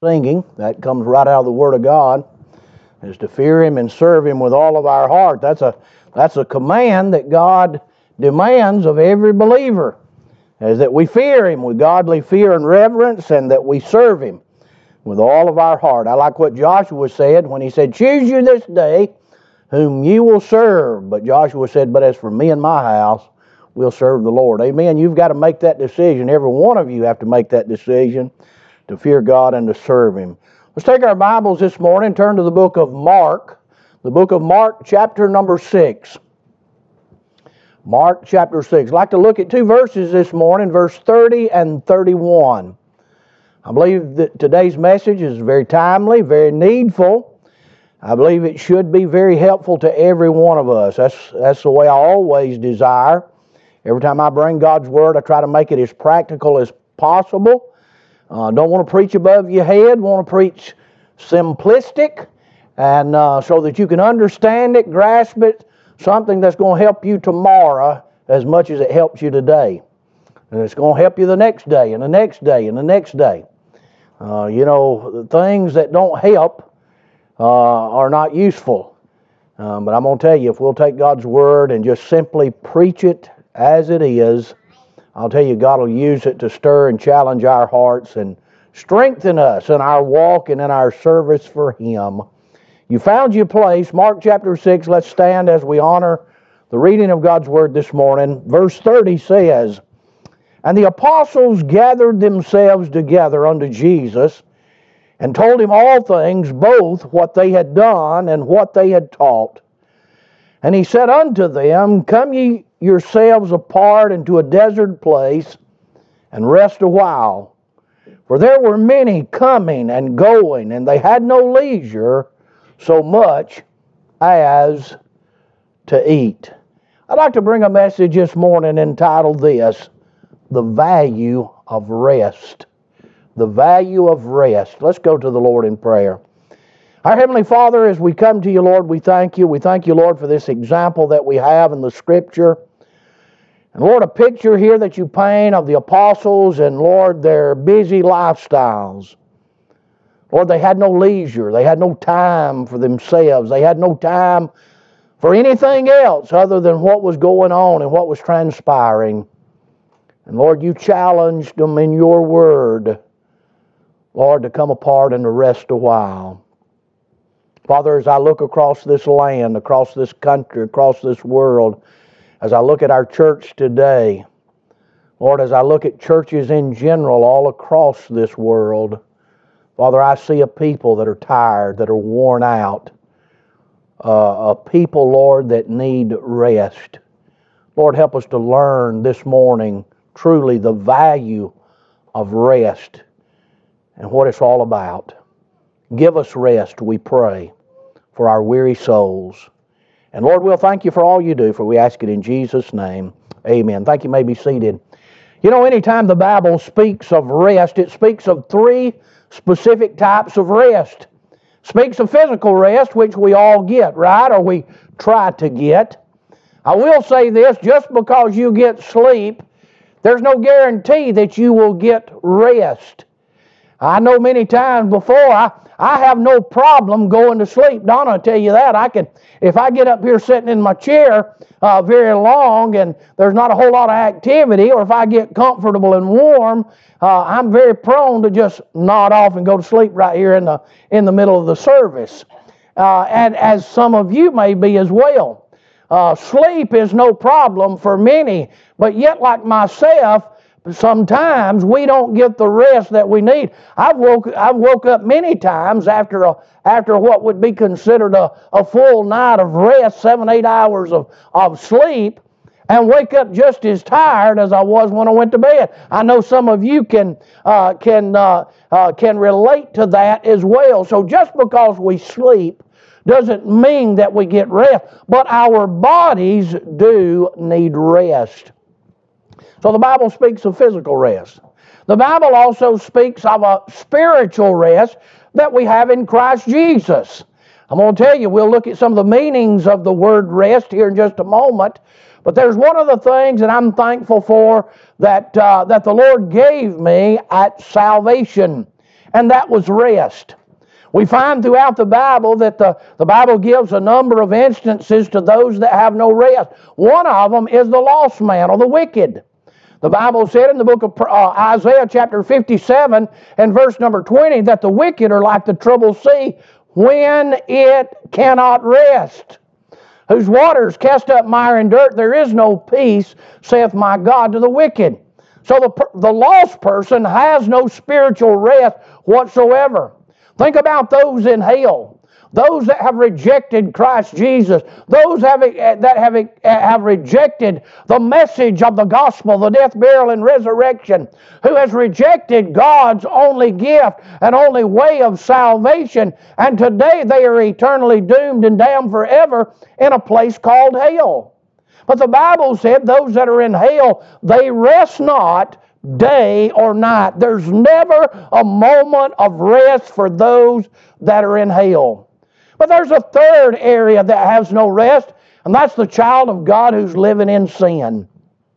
singing. That comes right out of the Word of God, is to fear Him and serve Him with all of our heart. That's a command that God demands of every believer, is that we fear Him with godly fear and reverence, and that we serve Him with all of our heart. I like what Joshua said when he said, "Choose you this day whom you will serve." But Joshua said, "But as for me and my house, we'll serve the Lord." Amen. You've got to make that decision. Every one of you have to make that decision to fear God and to serve Him. Let's take our Bibles this morning, turn to the book of Mark. The book of Mark, chapter number 6. Mark chapter 6. I'd like to look at two verses this morning, verse 30 and 31. I believe that today's message is very timely, very needful. I believe it should be very helpful to every one of us. That's the way I always desire. Every time I bring God's Word, I try to make it as practical as possible. Don't want to preach above your head, want to preach simplistic, and so that you can understand it, grasp it, something that's going to help you tomorrow as much as it helps you today. And it's going to help you the next day, and the next day, and the next day. The things that don't help are not useful. But I'm going to tell you, if we'll take God's Word and just simply preach it as it is, I'll tell you, God will use it to stir and challenge our hearts and strengthen us in our walk and in our service for Him. You found your place, Mark chapter 6. Let's stand as we honor the reading of God's Word this morning. Verse 30 says, "And the apostles gathered themselves together unto Jesus, and told Him all things, both what they had done and what they had taught. And He said unto them, Come ye yourselves apart into a desert place, and rest a while. For there were many coming and going, and they had no leisure so much as to eat." I'd like to bring a message this morning entitled this, "The Value of Rest." The value of rest. Let's go to the Lord in prayer. Our Heavenly Father, as we come to you, Lord, we thank you. We thank you, Lord, for this example that we have in the Scripture. And Lord, a picture here that you paint of the apostles and, Lord, their busy lifestyles. Lord, they had no leisure. They had no time for themselves. They had no time for anything else other than what was going on and what was transpiring. And Lord, you challenged them in your word, Lord, to come apart and to rest a while. Father, as I look across this land, across this country, across this world, as I look at our church today, Lord, as I look at churches in general all across this world, Father, I see a people that are tired, that are worn out, a people, Lord, that need rest. Lord, help us to learn this morning truly the value of rest and what it's all about. Give us rest, we pray, for our weary souls. And Lord, we'll thank you for all you do, for we ask it in Jesus' name. Amen. Thank you. You may be seated. You know, anytime the Bible speaks of rest, it speaks of three specific types of rest. It speaks of physical rest, which we all get, right? Or we try to get. I will say this, just because you get sleep, there's no guarantee that you will get rest. I know many times before, I have no problem going to sleep. Donna will tell you that. If I get up here sitting in my chair very long and there's not a whole lot of activity, or if I get comfortable and warm, I'm very prone to just nod off and go to sleep right here in the middle of the service. And as some of you may be as well. Sleep is no problem for many, but yet like myself, sometimes we don't get the rest that we need. I've woke up many times after what would be considered a full night of rest, 7-8 hours of sleep, and wake up just as tired as I was when I went to bed. I know some of you can relate to that as well. So just because we sleep doesn't mean that we get rest, but our bodies do need rest. So the Bible speaks of physical rest. The Bible also speaks of a spiritual rest that we have in Christ Jesus. I'm going to tell you, we'll look at some of the meanings of the word rest here in just a moment. But there's one of the things that I'm thankful for that the Lord gave me at salvation. and that was rest. We find throughout the Bible that the Bible gives a number of instances to those that have no rest. One of them is the lost man or the wicked. The Bible said in the book of Isaiah chapter 57 and verse number 20 that the wicked are like the troubled sea when it cannot rest, whose waters cast up mire and dirt. There is no peace, saith my God, to the wicked. So the lost person has no spiritual rest whatsoever. Think about those in hell, those that have rejected Christ Jesus, those that have rejected the message of the gospel, the death, burial, and resurrection, who has rejected God's only gift and only way of salvation, and today they are eternally doomed and damned forever in a place called hell. But the Bible said those that are in hell, they rest not day or night. There's never a moment of rest for those that are in hell. But there's a third area that has no rest, and that's the child of God who's living in sin.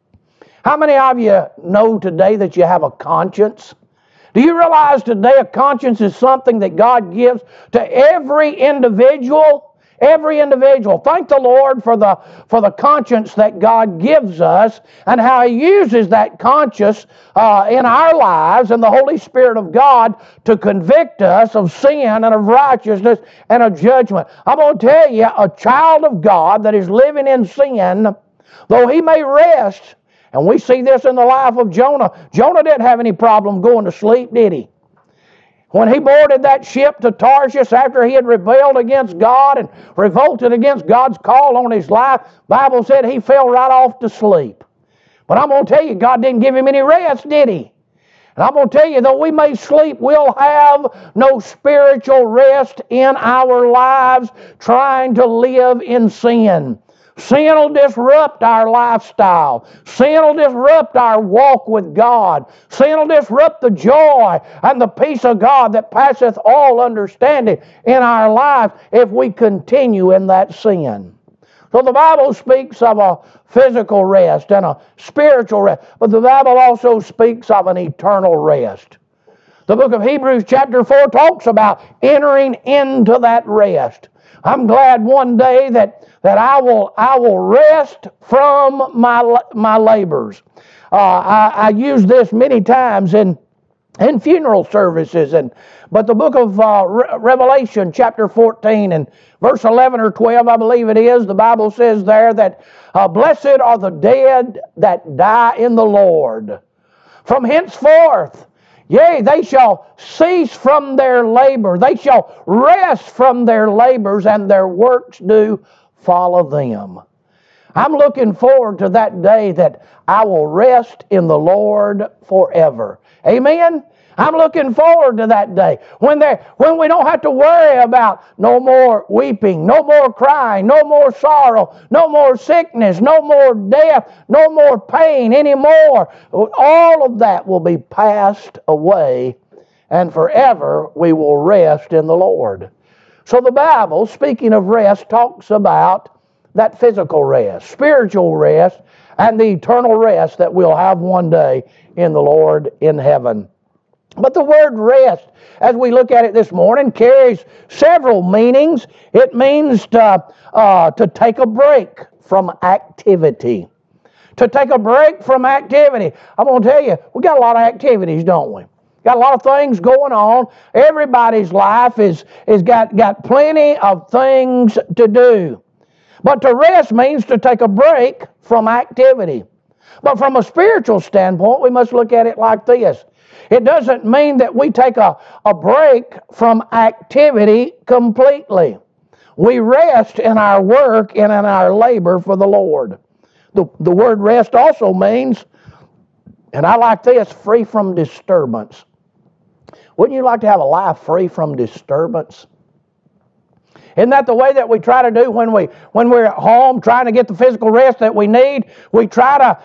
How many of you know today that you have a conscience? Do you realize today a conscience is something that God gives to every individual? Every individual. Thank the Lord for the conscience that God gives us and how He uses that conscience in our lives and the Holy Spirit of God to convict us of sin and of righteousness and of judgment. I'm going to tell you, a child of God that is living in sin, though he may rest, and we see this in the life of Jonah. Jonah didn't have any problem going to sleep, did he? When he boarded that ship to Tarshish after he had rebelled against God and revolted against God's call on his life, the Bible said he fell right off to sleep. But I'm going to tell you, God didn't give him any rest, did He? And I'm going to tell you, though we may sleep, we'll have no spiritual rest in our lives trying to live in sin. Sin will disrupt our lifestyle. Sin will disrupt our walk with God. Sin will disrupt the joy and the peace of God that passeth all understanding in our lives if we continue in that sin. So the Bible speaks of a physical rest and a spiritual rest, but the Bible also speaks of an eternal rest. The book of Hebrews chapter 4 talks about entering into that rest. I'm glad one day that I will rest from my labors. I use this many times in funeral services, but the book of Revelation chapter 14 and verse 11 or 12, I believe it is, the Bible says there that blessed are the dead that die in the Lord. From henceforth, yea, they shall cease from their labor. They shall rest from their labors, and their works do follow them. I'm looking forward to that day that I will rest in the Lord forever. Amen? I'm looking forward to that day when we don't have to worry about no more weeping, no more crying, no more sorrow, no more sickness, no more death, no more pain anymore. All of that will be passed away, and forever we will rest in the Lord. So the Bible, speaking of rest, talks about that physical rest, spiritual rest, and the eternal rest that we'll have one day in the Lord in heaven. But the word rest, as we look at it this morning, carries several meanings. It means to take a break from activity. To take a break from activity. I'm going to tell you, we got a lot of activities, don't we? Got a lot of things going on. Everybody's life is got plenty of things to do. But to rest means to take a break from activity. But from a spiritual standpoint, we must look at it like this. It doesn't mean that we take a break from activity completely. We rest in our work and in our labor for the Lord. The word rest also means, and I like this, free from disturbance. Wouldn't you like to have a life free from disturbance? Isn't that the way that we try to do when we're at home, trying to get the physical rest that we need? We try to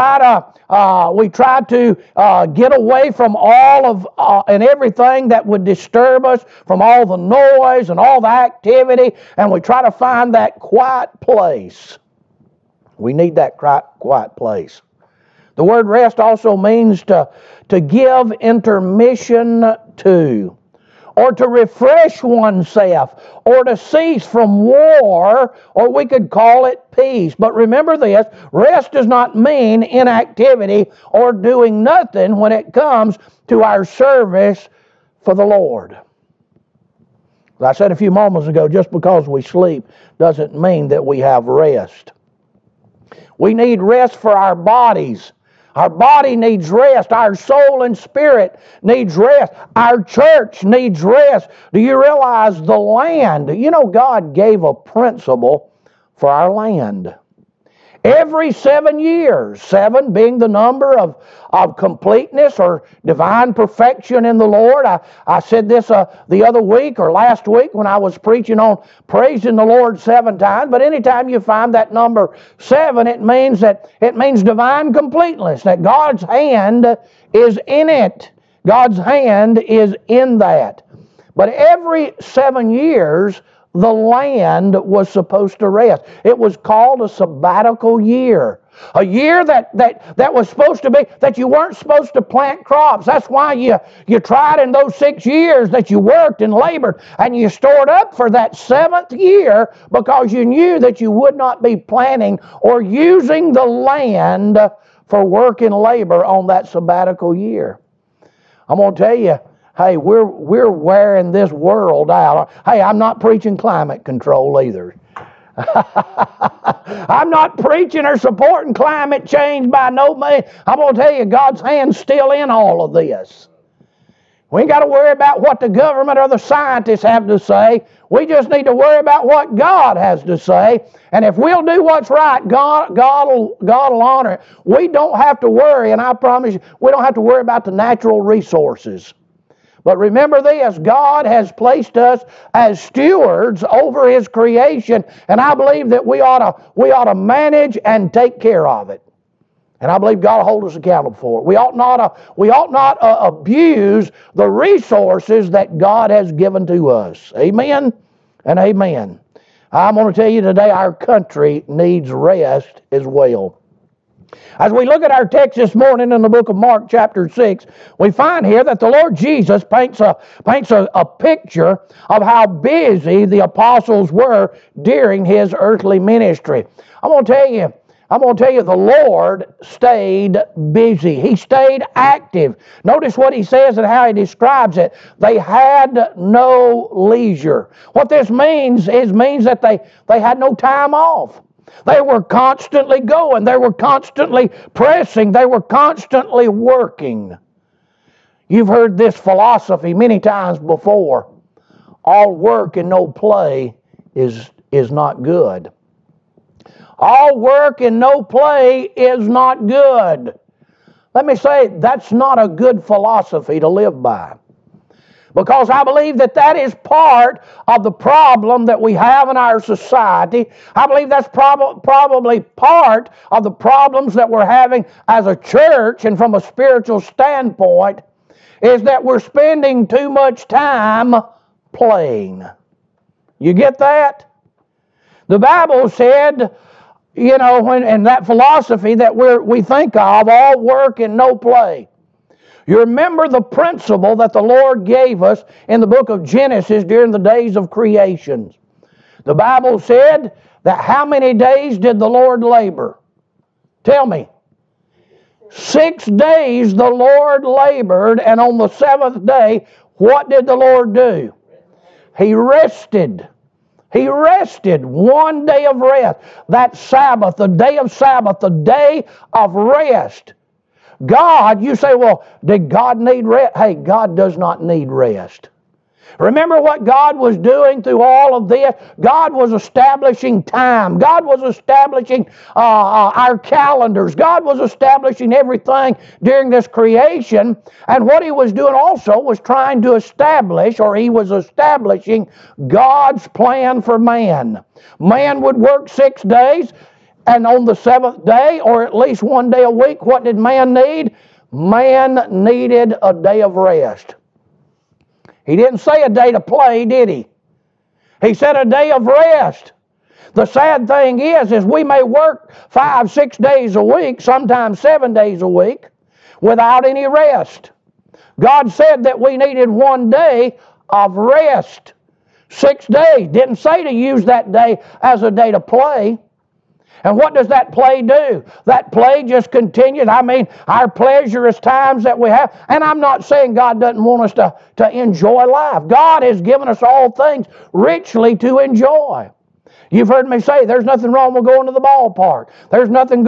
get away from all of and everything that would disturb us, from all the noise and all the activity, and we try to find that quiet place. We need that quiet place. The word rest also means to give intermission to, or to refresh oneself, or to cease from war, or we could call it peace. But remember this, rest does not mean inactivity or doing nothing when it comes to our service for the Lord. As I said a few moments ago, just because we sleep doesn't mean that we have rest. We need rest for our bodies. Our body needs rest. Our soul and spirit needs rest. Our church needs rest. Do you realize the land? You know, God gave a principle for our land. Every 7 years, 7 being the number of completeness or divine perfection in the Lord. I said this the other week or last week when I was preaching on praising the Lord 7 times. But anytime you find that number 7, it means divine completeness, that God's hand is in it. God's hand is in that. But every 7 years, the land was supposed to rest. It was called a sabbatical year. A year that was supposed to be, that you weren't supposed to plant crops. That's why you tried in those 6 years that you worked and labored, and you stored up for that 7th year because you knew that you would not be planting or using the land for work and labor on that sabbatical year. I'm going to tell you, hey, we're wearing this world out. Hey, I'm not preaching climate control either. I'm not preaching or supporting climate change by no means. I'm going to tell you, God's hand's still in all of this. We ain't got to worry about what the government or the scientists have to say. We just need to worry about what God has to say. And if we'll do what's right, God will honor it. We don't have to worry, and I promise you, we don't have to worry about the natural resources. But remember this, God has placed us as stewards over His creation, and I believe that we ought to manage and take care of it. And I believe God will hold us accountable for it. We ought not abuse the resources that God has given to us. Amen and amen. I'm going to tell you today, our country needs rest as well. As we look at our text this morning in the book of Mark chapter 6, we find here that the Lord Jesus paints a picture of how busy the apostles were during His earthly ministry. I'm going to tell you, the Lord stayed busy. He stayed active. Notice what He says and how He describes it. They had no leisure. What this means that they had no time off. They were constantly going. They were constantly pressing. They were constantly working. You've heard this philosophy many times before. All work and no play is not good. All work and no play is not good. Let me say, that's not a good philosophy to live by. Because I believe that is part of the problem that we have in our society. I believe that's probably part of the problems that we're having as a church and from a spiritual standpoint, is that we're spending too much time playing. You get that? The Bible said, and that philosophy that we think of, all work and no play. You remember the principle that the Lord gave us in the book of Genesis during the days of creation. The Bible said that how many days did the Lord labor? Tell me. 6 days the Lord labored, and on the 7th day, what did the Lord do? He rested. He rested, 1 day of rest. That Sabbath, the day of Sabbath, the day of rest. God, you say, well, did God need rest? Hey, God does not need rest. Remember what God was doing through all of this? God was establishing time. God was establishing our calendars. God was establishing everything during this creation. And what He was doing also was trying to establish, or He was establishing God's plan for man. Man would work 6 days. And on the 7th day, or at least 1 day a week, what did man need? Man needed a day of rest. He didn't say a day to play, did He? He said a day of rest. The sad thing is we may work 5, 6 days a week, sometimes 7 days a week, without any rest. God said that we needed 1 day of rest. 6 days. Didn't say to use that day as a day to play. And what does that play do? That play just continues. I mean, our pleasurous times that we have. And I'm not saying God doesn't want us to enjoy life. God has given us all things richly to enjoy. You've heard me say there's nothing wrong with going to the ballpark. There's nothing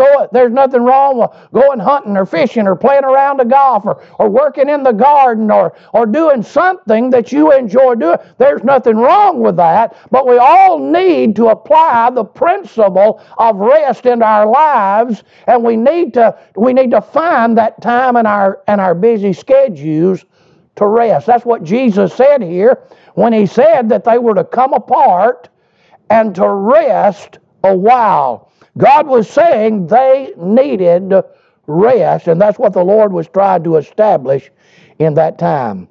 wrong with going hunting or fishing or playing around the golf or working in the garden or doing something that you enjoy doing. There's nothing wrong with that, but we all need to apply the principle of rest into our lives, and we need to find that time in our busy schedules to rest. That's what Jesus said here when he said that they were to come apart and to rest a while. God was saying they needed rest, and that's what the Lord was trying to establish in that time.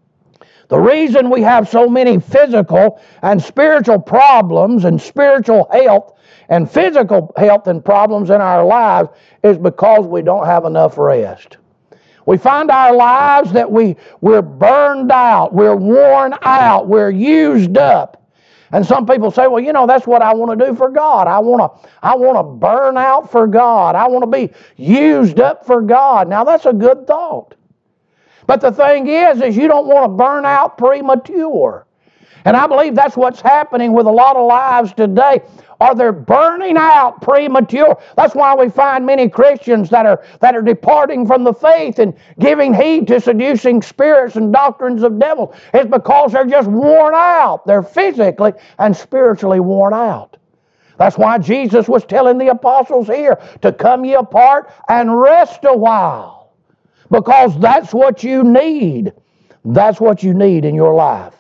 The reason we have so many physical and spiritual problems and spiritual health and physical health and problems in our lives is because we don't have enough rest. We find our lives that we're burned out, we're worn out, we're used up. And some people say, well, that's what I want to do for God. I want to burn out for God. I want to be used up for God. Now, that's a good thought. But the thing is you don't want to burn out premature. And I believe that's what's happening with a lot of lives today. They're burning out premature. That's why we find many Christians that are departing from the faith and giving heed to seducing spirits and doctrines of devils. It's because they're just worn out. They're physically and spiritually worn out. That's why Jesus was telling the apostles here to come ye apart and rest a while. Because that's what you need. That's what you need in your life.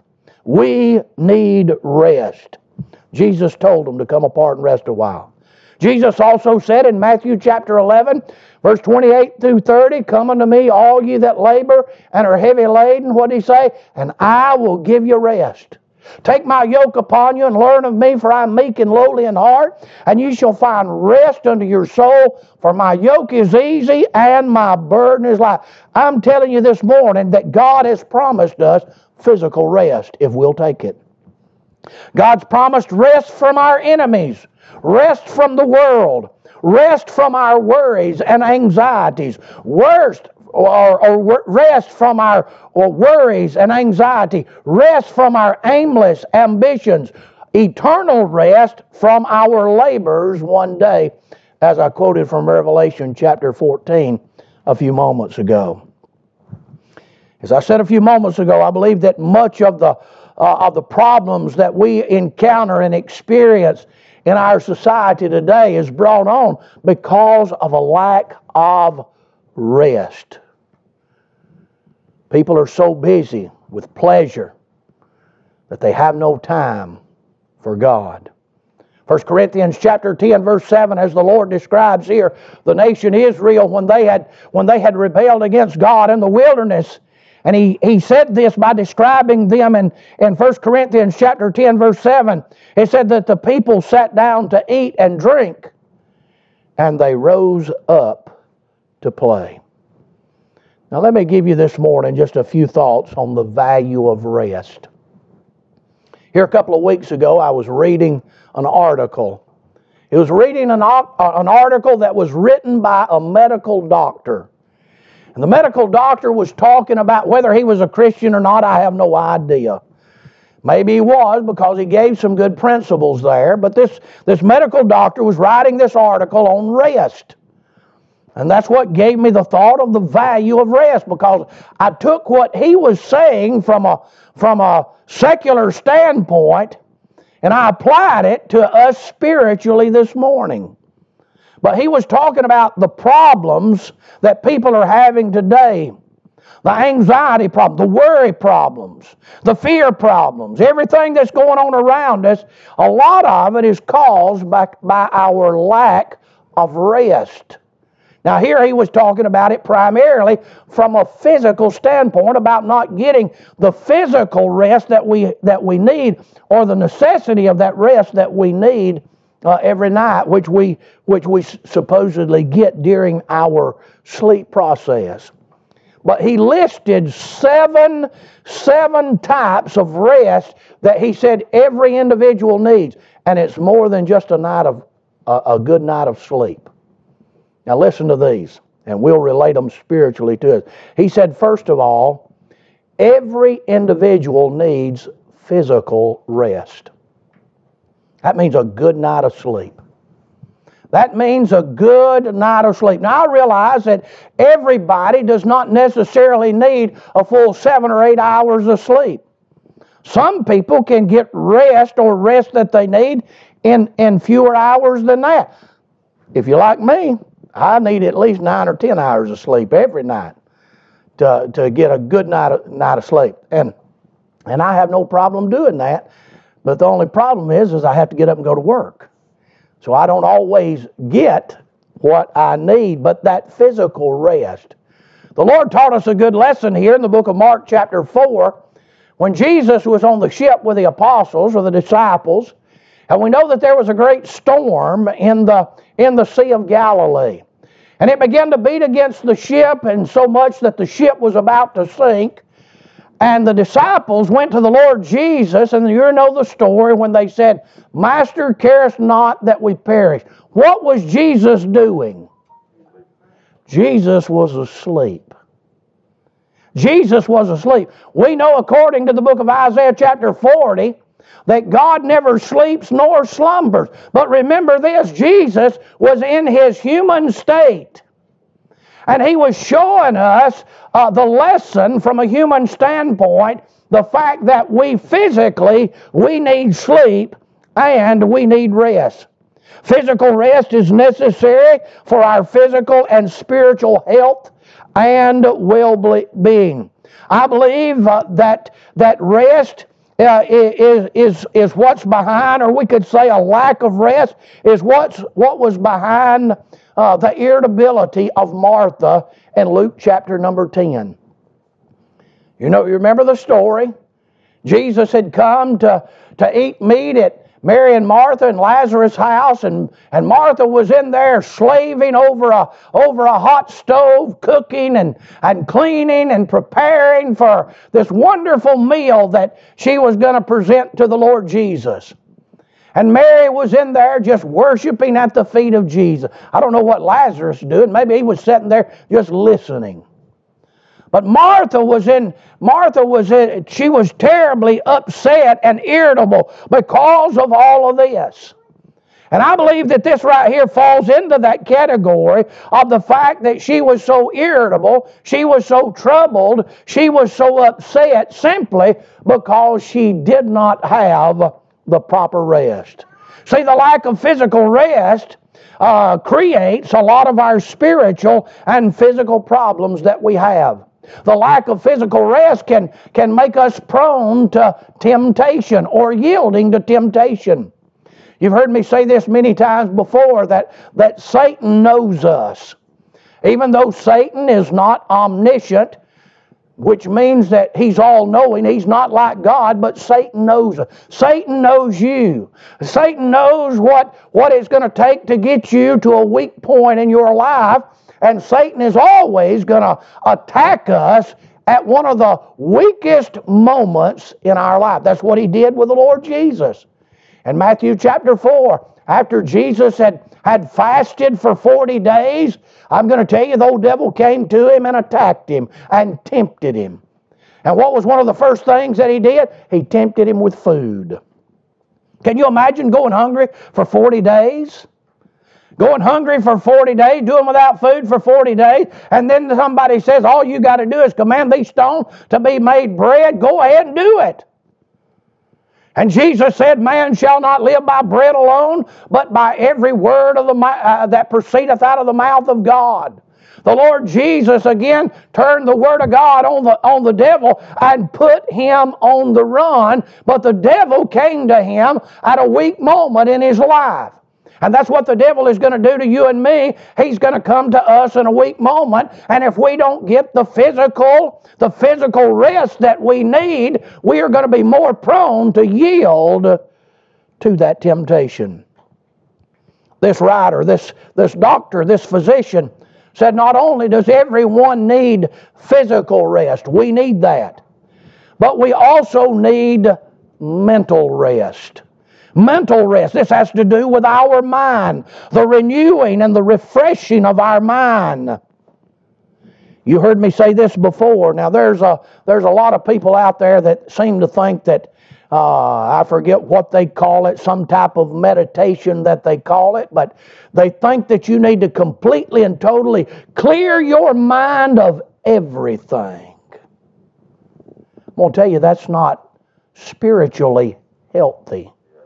We need rest. Jesus told them to come apart and rest a while. Jesus also said in Matthew chapter 11, verse 28 through 30, come unto me, all ye that labor and are heavy laden, what did he say? And I will give you rest. Take my yoke upon you and learn of me, for I am meek and lowly in heart, and you shall find rest unto your soul, for my yoke is easy and my burden is light. I'm telling you this morning that God has promised us physical rest if we'll take it. God's promised rest from our enemies, rest from the world, rest from our worries and anxieties, rest from our worries and anxiety, rest from our aimless ambitions, eternal rest from our labors one day, as I quoted from Revelation chapter 14 a few moments ago. As I said a few moments ago, I believe that much of the problems that we encounter and experience in our society today is brought on because of a lack of rest. People are so busy with pleasure that they have no time for God. 1 Corinthians chapter 10 verse 7, as the Lord describes here, the nation Israel when they had rebelled against God in the wilderness. And he said this by describing them in 1 Corinthians chapter 10 verse 7. It said that the people sat down to eat and drink, and they rose up to play. Now let me give you this morning just a few thoughts on the value of rest. Here a couple of weeks ago I was reading an article. It was reading an article that was written by a medical doctor. And the medical doctor was talking about whether he was a Christian or not. I have no idea. Maybe he was, because he gave some good principles there. But this medical doctor was writing this article on rest. And that's what gave me the thought of the value of rest, because I took what he was saying from a secular standpoint and I applied it to us spiritually this morning. But he was talking about the problems that people are having today. The anxiety problem, the worry problems, the fear problems, everything that's going on around us, a lot of it is caused by our lack of rest. Now here he was talking about it primarily from a physical standpoint, about not getting the physical rest that we need, or the necessity of that rest that we need every night, which we supposedly get during our sleep process. But he listed seven types of rest that he said every individual needs, and it's more than just a good night of sleep. Now listen to these, and we'll relate them spiritually to us. He said, first of all, every individual needs physical rest. That means a good night of sleep. That means a good night of sleep. Now, I realize that everybody does not necessarily need a full 7 or 8 hours of sleep. Some people can get rest or rest that they need in fewer hours than that. If you're like me, I need at least 9 or 10 hours of sleep every night to get a good night of sleep. And I have no problem doing that. But the only problem is I have to get up and go to work. So I don't always get what I need, but that physical rest. The Lord taught us a good lesson here in the book of Mark chapter 4 when Jesus was on the ship with the apostles or the disciples, and we know that there was a great storm in the Sea of Galilee. And it began to beat against the ship, and so much that the ship was about to sink. And the disciples went to the Lord Jesus, and you know the story when they said, "Master, carest not that we perish." What was Jesus doing? Jesus was asleep. Jesus was asleep. We know according to the book of Isaiah chapter 40 that God never sleeps nor slumbers. But remember this, Jesus was in his human state. And he was showing us the lesson from a human standpoint, the fact that we need sleep and we need rest. Physical rest is necessary for our physical and spiritual health and well-being. I believe that rest is what's behind, or we could say a lack of rest is what was behind the irritability of Martha in Luke chapter number 10. You remember the story? Jesus had come to eat meat at Mary and Martha and Lazarus' house, and Martha was in there slaving over a hot stove, cooking and cleaning and preparing for this wonderful meal that she was going to present to the Lord Jesus. And Mary was in there just worshiping at the feet of Jesus. I don't know what Lazarus was doing. Maybe he was sitting there just listening. But she was terribly upset and irritable because of all of this. And I believe that this right here falls into that category of the fact that she was so irritable, she was so troubled, she was so upset simply because she did not have the proper rest. See, the lack of physical rest creates a lot of our spiritual and physical problems that we have. The lack of physical rest can make us prone to temptation or yielding to temptation. You've heard me say this many times before, that Satan knows us. Even though Satan is not omniscient, which means that he's all-knowing. He's not like God, but Satan knows us. Satan knows you. Satan knows what it's going to take to get you to a weak point in your life, and Satan is always going to attack us at one of the weakest moments in our life. That's what he did with the Lord Jesus. In Matthew chapter 4, after Jesus had fasted for 40 days, I'm going to tell you, the old devil came to him and attacked him and tempted him. And what was one of the first things that he did? He tempted him with food. Can you imagine going hungry for 40 days? Going hungry for 40 days, doing without food for 40 days, and then somebody says, all you got to do is command these stones to be made bread. Go ahead and do it. And Jesus said, man shall not live by bread alone, but by every word of that proceedeth out of the mouth of God. The Lord Jesus again turned the word of God on the devil and put him on the run, but the devil came to him at a weak moment in his life. And that's what the devil is going to do to you and me. He's going to come to us in a weak moment, and if we don't get the physical rest that we need, we are going to be more prone to yield to that temptation. This writer, this doctor, this physician said not only does everyone need physical rest, we need that, but we also need mental rest. Mental rest. This has to do with our mind, the renewing and the refreshing of our mind. You heard me say this before. Now there's a lot of people out there that seem to think that I forget what they call it, some type of meditation that they call it, but they think that you need to completely and totally clear your mind of everything. I'm going to tell you that's not spiritually healthy.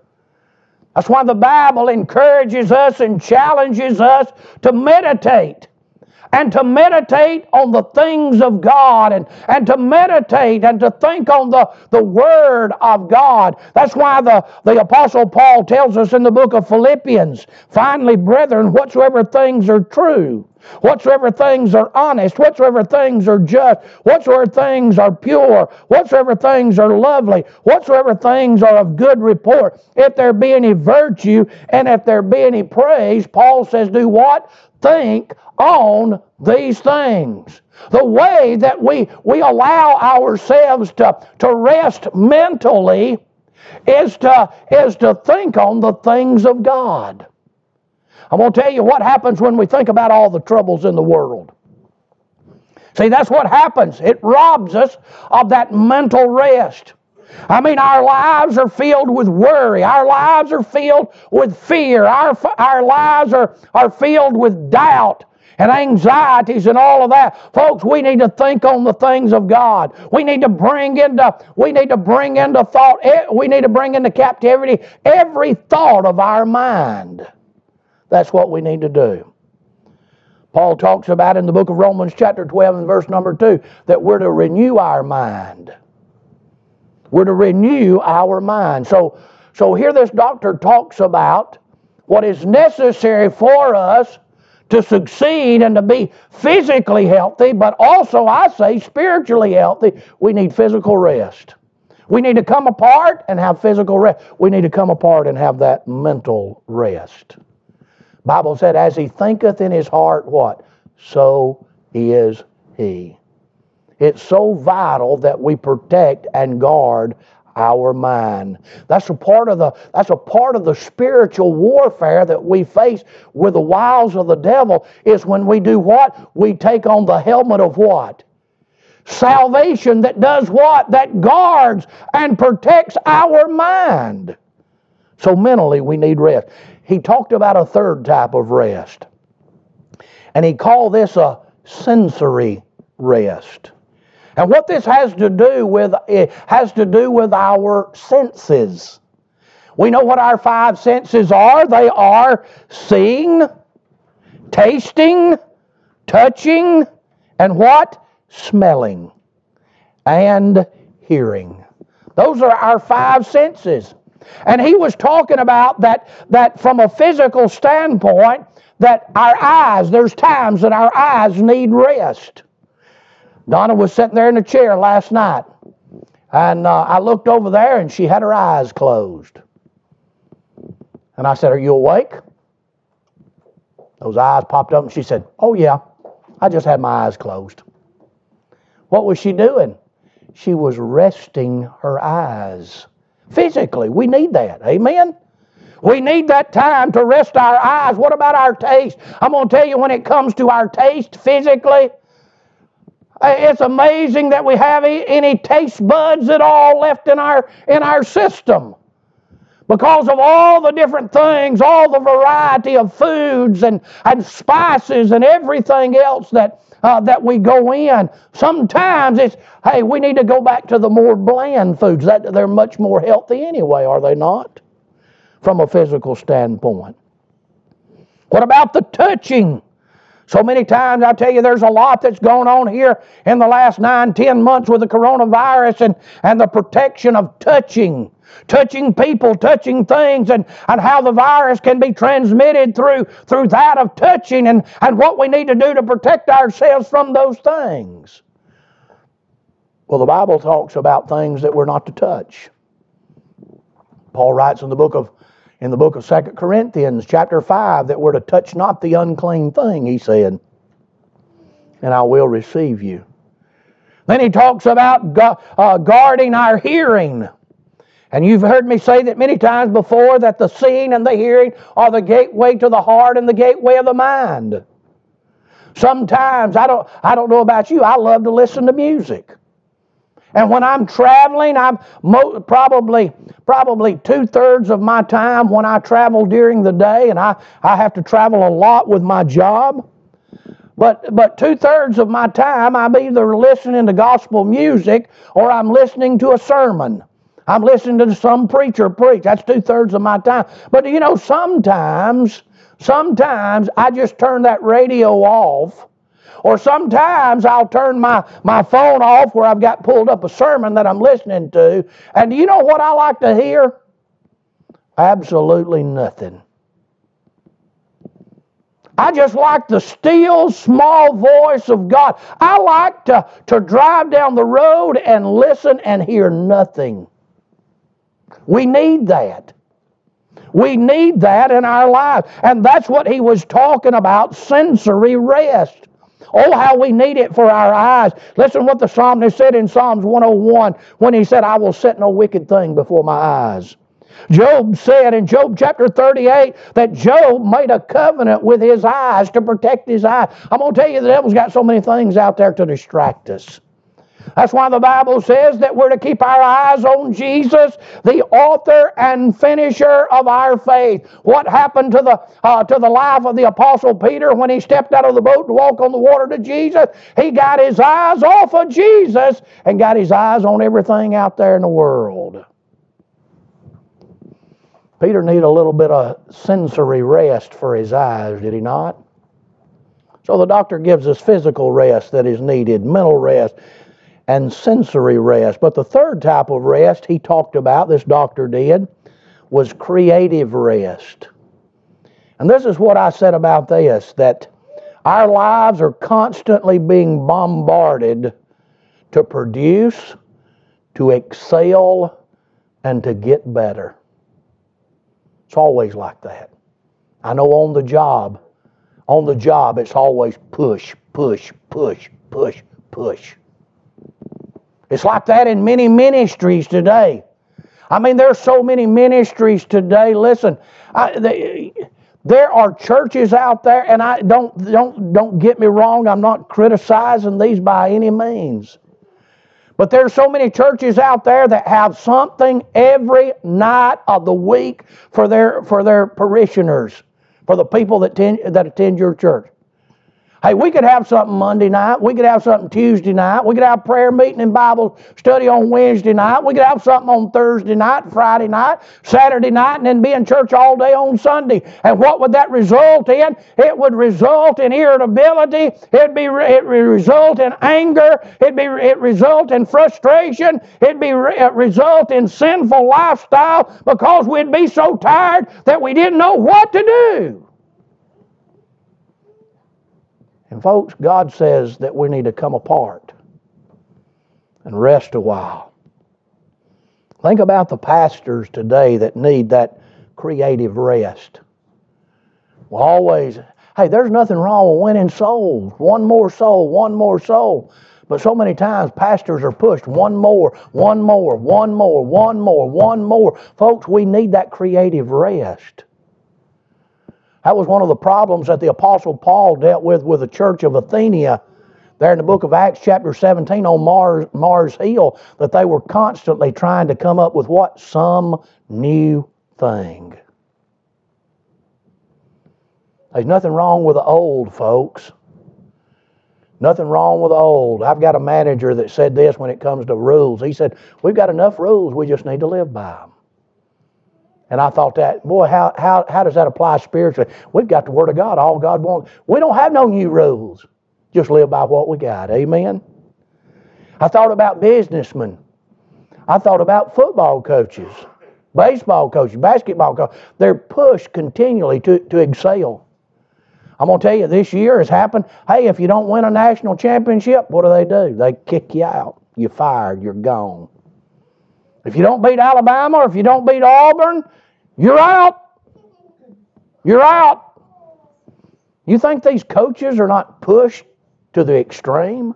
That's why the Bible encourages us and challenges us to meditate. And to meditate on the things of God, and to meditate and to think on the Word of God. That's why the Apostle Paul tells us in the book of Philippians, finally, brethren, whatsoever things are true, whatsoever things are honest, whatsoever things are just, whatsoever things are pure, whatsoever things are lovely, whatsoever things are of good report, if there be any virtue and if there be any praise, Paul says, do what? Think on these things. The way that we allow ourselves to rest mentally is to think on the things of God. I'm going to tell you what happens when we think about all the troubles in the world. See, that's what happens. It robs us of that mental rest. I mean, our lives are filled with worry. Our lives are filled with fear. Our lives are filled with doubt and anxieties and all of that. Folks, we need to think on the things of God. We need to bring into thought, we need to bring into captivity every thought of our mind. That's what we need to do. Paul talks about in the book of Romans chapter 12 and verse number 2 that we're to renew our mind. We're to renew our mind. So here this doctor talks about what is necessary for us to succeed and to be physically healthy, but also, I say, spiritually healthy. We need physical rest. We need to come apart and have physical rest. We need to come apart and have that mental rest. Bible said, as he thinketh in his heart, what? So is he. It's so vital that we protect and guard our mind. That's a part of the spiritual warfare that we face with the wiles of the devil, is when we do what? We take on the helmet of what? Salvation, that does what? That guards and protects our mind. So mentally we need rest. He talked about a third type of rest, and he called this a sensory rest. And what this has to do with, it has to do with our senses. We know what our five senses are. They are seeing, tasting, touching, and what? Smelling and hearing. Those are our five senses. And he was talking about that from a physical standpoint, that our eyes, there's times that our eyes need rest. Donna was sitting there in a chair last night, and I looked over there, and she had her eyes closed. And I said, are you awake? Those eyes popped up, and she said, oh yeah, I just had my eyes closed. What was she doing? She was resting her eyes. Physically, we need that. Amen? We need that time to rest our eyes. What about our taste? I'm going to tell you, when it comes to our taste physically, it's amazing that we have any taste buds at all left in our system. Because of all the different things, all the variety of foods and spices and everything else that we go in. Sometimes it's, hey, we need to go back to the more bland foods. They're much more healthy anyway, are they not? From a physical standpoint. What about the touching? So many times, I tell you, there's a lot that's going on here in the last 9-10 months with the coronavirus and the protection of touching people, touching things, and how the virus can be transmitted through that of touching, and what we need to do to protect ourselves from those things. Well, the Bible talks about things that we're not to touch. Paul writes in the book of in the book of 2 Corinthians chapter 5 that we're to touch not the unclean thing, he said, and I will receive you. Then he talks about guarding our hearing. And you've heard me say that many times before, that the seeing and the hearing are the gateway to the heart and the gateway of the mind. Sometimes, I don't know about you, I love to listen to music. And when I'm traveling, I'm probably 2/3 of my time when I travel during the day, and I have to travel a lot with my job. But 2/3 of my time, I'm either listening to gospel music or I'm listening to a sermon. I'm listening to some preacher preach. That's 2/3 of my time. But you know, sometimes I just turn that radio off, or sometimes I'll turn my phone off where I've got pulled up a sermon that I'm listening to. And do you know what I like to hear? Absolutely nothing. I just like the still, small voice of God. I like to drive down the road and listen and hear nothing. We need that. We need that in our lives. And that's what he was talking about, sensory rest. Oh, how we need it for our eyes. Listen what the psalmist said in Psalms 101 when he said, I will set no wicked thing before my eyes. Job said in Job chapter 38 that Job made a covenant with his eyes to protect his eyes. I'm going to tell you, the devil's got so many things out there to distract us. That's why the Bible says that we're to keep our eyes on Jesus, the author and finisher of our faith. What happened to the life of the Apostle Peter when he stepped out of the boat to walk on the water to Jesus? He got his eyes off of Jesus and got his eyes on everything out there in the world. Peter needed a little bit of sensory rest for his eyes, did he not? So the doctor gives us physical rest that is needed, mental rest, and sensory rest. But the third type of rest he talked about, this doctor did, was creative rest. And this is what I said about this, that our lives are constantly being bombarded to produce, to excel, and to get better. It's always like that. I know on the job it's always push, push, push, push, push. It's like that in many ministries today. I mean, there's so many ministries today. Listen, there are churches out there, and I don't get me wrong. I'm not criticizing these by any means, but there's so many churches out there that have something every night of the week for their parishioners, for the people that attend your church. Hey, we could have something Monday night. We could have something Tuesday night. We could have prayer meeting and Bible study on Wednesday night. We could have something on Thursday night, Friday night, Saturday night, and then be in church all day on Sunday. And what would that result in? It would result in irritability. It would result in anger. It result in frustration. It result in sinful lifestyle because we'd be so tired that we didn't know what to do. And folks, God says that we need to come apart and rest a while. Think about the pastors today that need that creative rest. Well, always, hey, there's nothing wrong with winning souls. One more soul, one more soul. But so many times pastors are pushed one more, one more, one more, one more, one more. Folks, we need that creative rest. That was one of the problems that the Apostle Paul dealt with the church of Athenia there in the book of Acts chapter 17 on Mars Hill, that they were constantly trying to come up with what? Some new thing. There's nothing wrong with the old, folks. Nothing wrong with the old. I've got a manager that said this when it comes to rules. He said, we've got enough rules, we just need to live by them. And I thought that, boy, how does that apply spiritually? We've got the Word of God, all God wants. We don't have no new rules. Just live by what we got. Amen? I thought about businessmen. I thought about football coaches, baseball coaches, basketball coaches. They're pushed continually to excel. I'm going to tell you, this year has happened. Hey, if you don't win a national championship, what do? They kick you out. You're fired. You're gone. If you don't beat Alabama or if you don't beat Auburn, you're out. You're out. You think these coaches are not pushed to the extreme?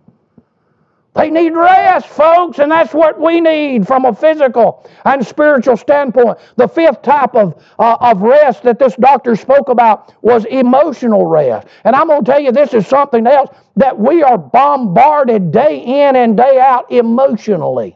They need rest, folks, and that's what we need from a physical and spiritual standpoint. The fifth type of rest that this doctor spoke about was emotional rest. And I'm going to tell you, this is something else that we are bombarded day in and day out emotionally.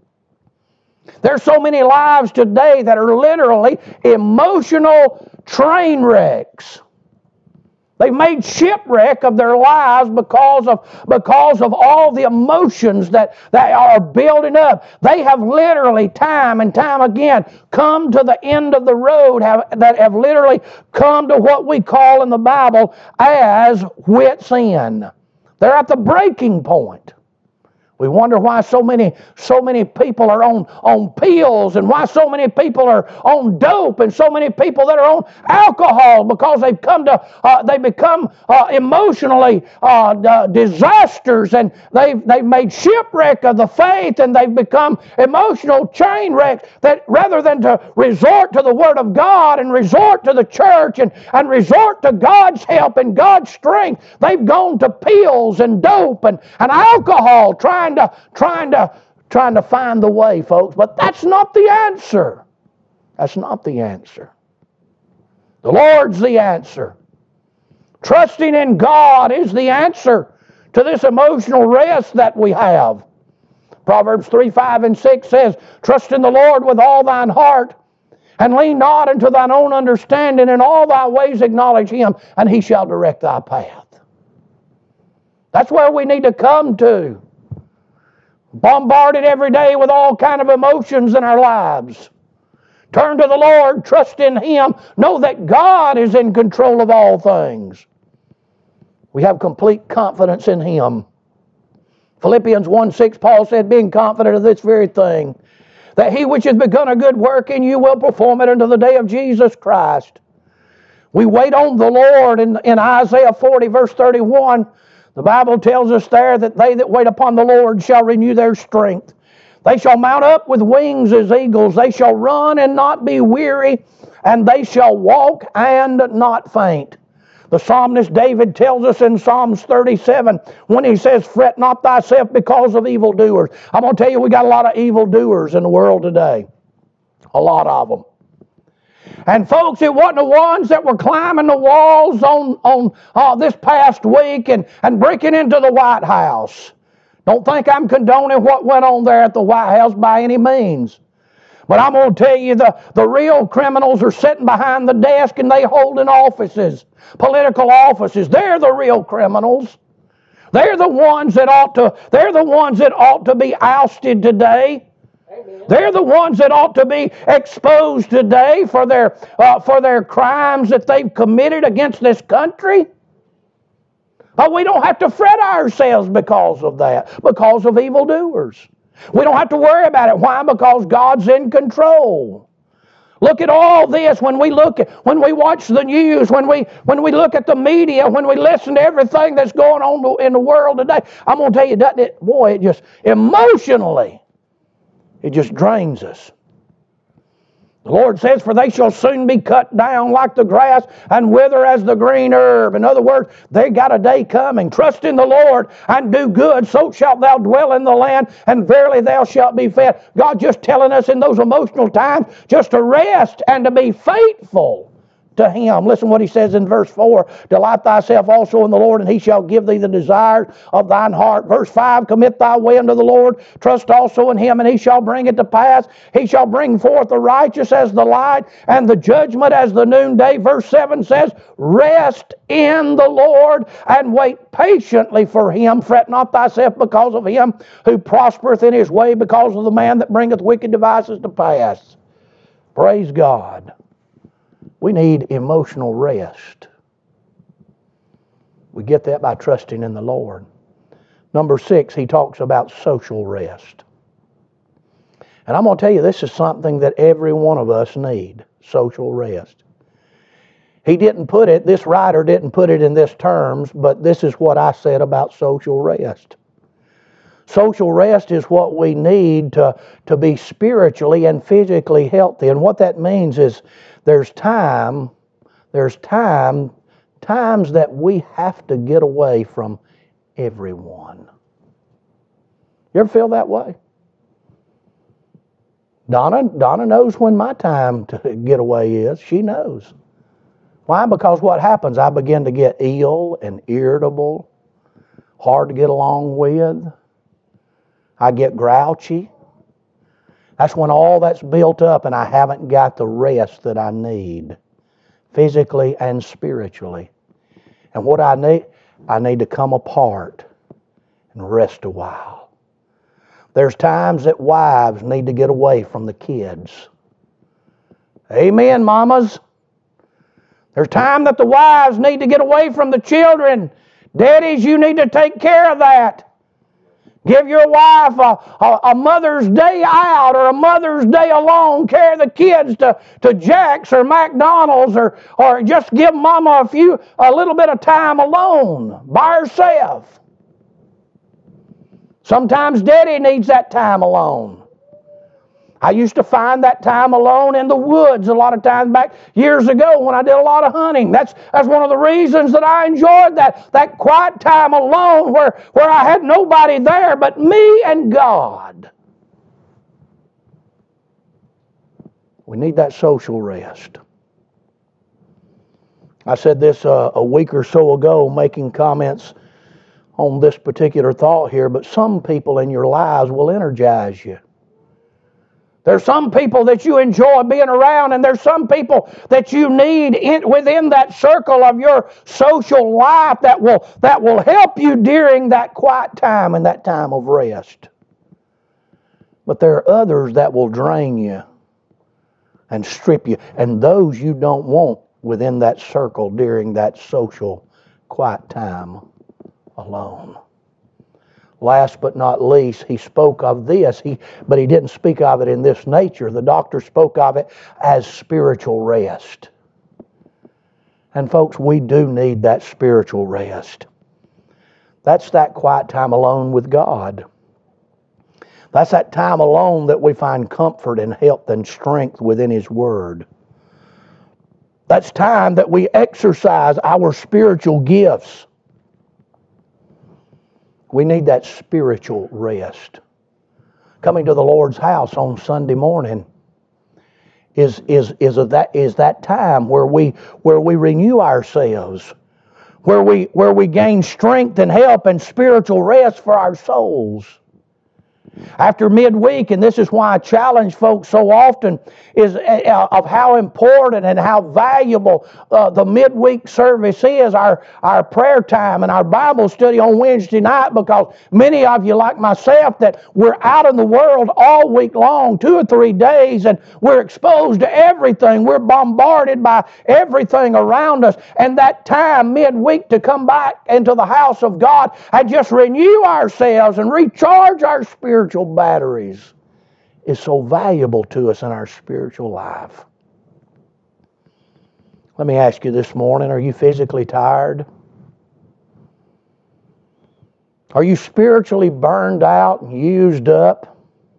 There's so many lives today that are literally emotional train wrecks. They've made shipwreck of their lives because of all the emotions that are building up. They have literally, time and time again, come to the end of the road that have literally come to what we call in the Bible as wit's end. They're at the breaking point. We wonder why so many people are on pills, and why so many people are on dope, and so many people that are on alcohol, because they become emotionally disasters, and they've made shipwreck of the faith, and they've become emotional train wrecks that rather than to resort to the Word of God and resort to the church and resort to God's help and God's strength, they've gone to pills and dope and alcohol, trying to find the way, folks. But that's not the answer. That's not the answer. The Lord's the answer. Trusting in God is the answer to this emotional rest that we have. Proverbs 3, 5, and 6 says, "Trust in the Lord with all thine heart, and lean not unto thine own understanding. In all thy ways acknowledge Him, and He shall direct thy path." That's where we need to come to. Bombarded every day with all kind of emotions in our lives. Turn to the Lord, trust in Him, know that God is in control of all things. We have complete confidence in Him. Philippians 1:6, Paul said, "Being confident of this very thing, that He which has begun a good work in you will perform it unto the day of Jesus Christ." We wait on the Lord. In Isaiah 40, verse 31, the Bible tells us there that they that wait upon the Lord shall renew their strength. They shall mount up with wings as eagles. They shall run and not be weary, and they shall walk and not faint. The psalmist David tells us in Psalms 37 when he says, "Fret not thyself because of evildoers." I'm going to tell you, we got a lot of evildoers in the world today. A lot of them. And folks, it wasn't the ones that were climbing the walls on this past week and breaking into the White House. Don't think I'm condoning what went on there at the White House by any means. But I'm going to tell you, the real criminals are sitting behind the desk and they holding offices, political offices. They're the real criminals. They're the ones that ought to be ousted today. They're the ones that ought to be exposed today for their crimes that they've committed against this country. But we don't have to fret ourselves because of that, because of evildoers. We don't have to worry about it. Why? Because God's in control. Look at all this when we watch the news, when we look at the media, when we listen to everything that's going on in the world today. I'm going to tell you, doesn't it? Boy, it just emotionally, it just drains us. The Lord says, "For they shall soon be cut down like the grass and wither as the green herb." In other words, they got a day coming. "Trust in the Lord and do good, so shalt thou dwell in the land, and verily thou shalt be fed." God just telling us in those emotional times just to rest and to be faithful to Him. Listen what He says in verse 4. "Delight thyself also in the Lord, and He shall give thee the desires of thine heart." Verse 5, "Commit thy way unto the Lord, trust also in Him, and He shall bring it to pass. He shall bring forth the righteous as the light, and the judgment as the noonday." Verse 7 says, "Rest in the Lord, and wait patiently for Him. Fret not thyself because of him who prospereth in his way, because of the man that bringeth wicked devices to pass." Praise God. We need emotional rest. We get that by trusting in the Lord. Number 6, he talks about social rest. And I'm going to tell you, this is something that every one of us need, social rest. This writer didn't put it in this terms, but this is what I said about social rest. Social rest is what we need to be spiritually and physically healthy. And what that means is there's time There's times that we have to get away from everyone. You ever feel that way? Donna knows when my time to get away is. She knows. Why? Because what happens? I begin to get ill and irritable, hard to get along with. I get grouchy. That's when all that's built up and I haven't got the rest that I need, physically and spiritually. And what I need to come apart and rest a while. There's times that wives need to get away from the kids. Amen, mamas. There's time that the wives need to get away from the children. Daddies, you need to take care of that. Give your wife a Mother's Day out or a Mother's Day alone. Carry the kids to Jack's or McDonald's or just give Mama a little bit of time alone by herself. Sometimes Daddy needs that time alone. I used to find that time alone in the woods a lot of times back years ago when I did a lot of hunting. That's one of the reasons that I enjoyed that quiet time alone where I had nobody there but me and God. We need that social rest. I said this a week or so ago, making comments on this particular thought here, but some people in your lives will energize you. There's some people that you enjoy being around, and there's some people that you need within that circle of your social life that will help you during that quiet time and that time of rest. But there are others that will drain you and strip you, and those you don't want within that circle during that social quiet time alone. Last but not least, he spoke of this, but he didn't speak of it in this nature. The doctor spoke of it as spiritual rest. And folks, we do need that spiritual rest. That's that quiet time alone with God. That's that time alone that we find comfort and help and strength within His Word. That's time that we exercise our spiritual gifts. We need that spiritual rest. Coming to the Lord's house on Sunday morning is that time where we renew ourselves, where we gain strength and help and spiritual rest for our souls. After midweek, and this is why I challenge folks so often, is of how important and how valuable the midweek service is, our prayer time and our Bible study on Wednesday night, because many of you, like myself, that we're out in the world all week long, 2 or 3 days, and we're exposed to everything. We're bombarded by everything around us, and that time midweek to come back into the house of God and just renew ourselves and recharge our spiritual batteries is so valuable to us in our spiritual life. Let me ask you this morning, are you physically tired? Are you spiritually burned out and used up?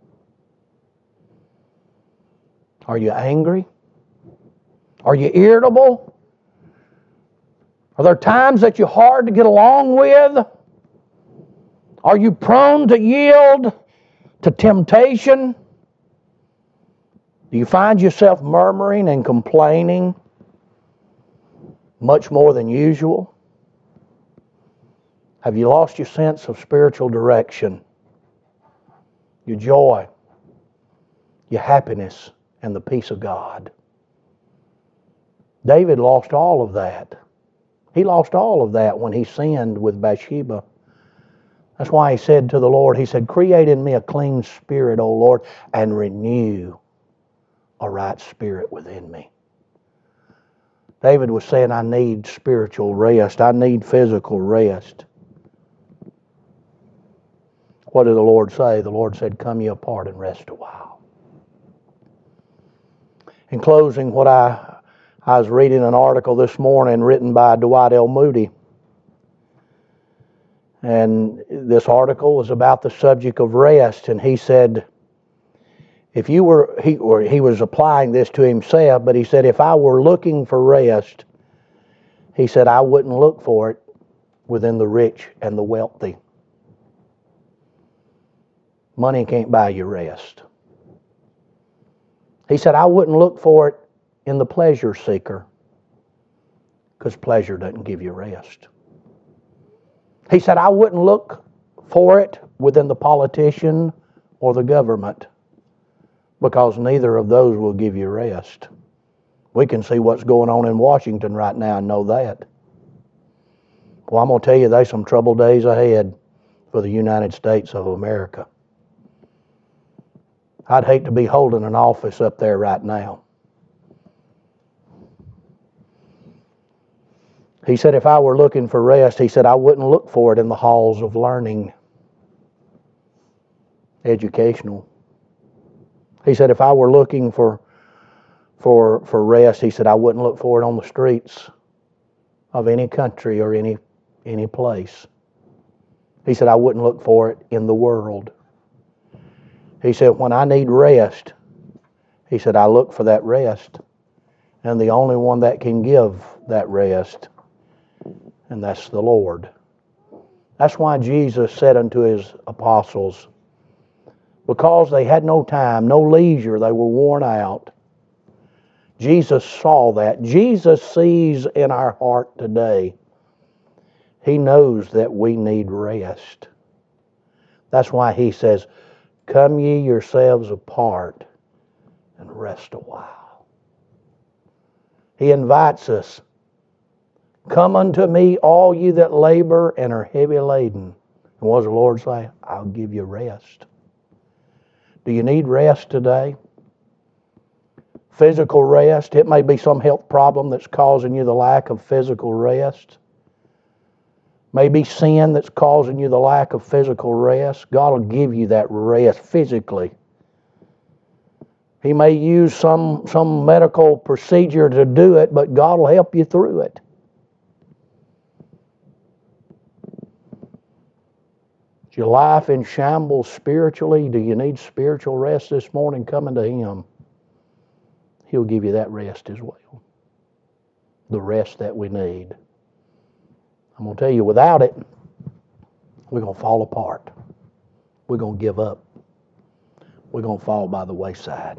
Are you angry? Are you irritable? Are there times that you're hard to get along with? Are you prone to yield to temptation? Do you find yourself murmuring and complaining much more than usual? Have you lost your sense of spiritual direction, your joy, your happiness, and the peace of God? David lost all of that. He lost all of that when he sinned with Bathsheba. That's why he said to the Lord, he said, "Create in me a clean spirit, O Lord, and renew a right spirit within me." David was saying, I need spiritual rest. I need physical rest. What did the Lord say? The Lord said, "Come ye apart and rest a while." In closing, what I was reading an article this morning written by Dwight L. Moody. And this article was about the subject of rest, and he said, he was applying this to himself, but he said, if I were looking for rest, He said, I wouldn't look for it within the rich and the wealthy. Money can't buy you rest. He said, I wouldn't look for it in the pleasure seeker, because pleasure doesn't give you rest. He said, I wouldn't look for it within the politician or the government, because neither of those will give you rest. We can see what's going on in Washington right now and know that. Well, I'm going to tell you, there's some troubled days ahead for the United States of America. I'd hate to be holding an office up there right now. He said, if I were looking for rest, he said, I wouldn't look for it in the halls of learning, educational. He said, if I were looking for rest, he said, I wouldn't look for it on the streets of any country or any place. He said, I wouldn't look for it in the world. He said, when I need rest, he said, I look for that rest. And the only one that can give that rest, and that's the Lord. That's why Jesus said unto his apostles, because they had no time, no leisure, they were worn out. Jesus saw that. Jesus sees in our heart today. He knows that we need rest. That's why he says, come ye yourselves apart and rest a while. He invites us, come unto me, all you that labor and are heavy laden. And what does the Lord say? I'll give you rest. Do you need rest today? Physical rest. It may be some health problem that's causing you the lack of physical rest. Maybe sin that's causing you the lack of physical rest. God will give you that rest physically. He may use some medical procedure to do it, but God will help you through it. Is your life in shambles spiritually? Do you need spiritual rest this morning? Coming to Him, He'll give you that rest as well. The rest that we need. I'm going to tell you, without it, we're going to fall apart. We're going to give up. We're going to fall by the wayside.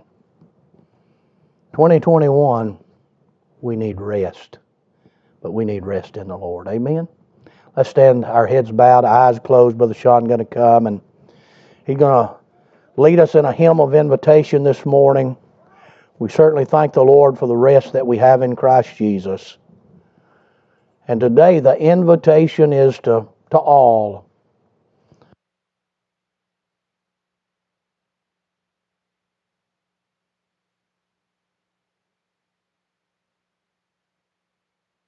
2021, we need rest. But we need rest in the Lord. Amen? Let's stand, our heads bowed, eyes closed. Brother Sean going to come, and he's going to lead us in a hymn of invitation this morning. We certainly thank the Lord for the rest that we have in Christ Jesus. And today the invitation is to all.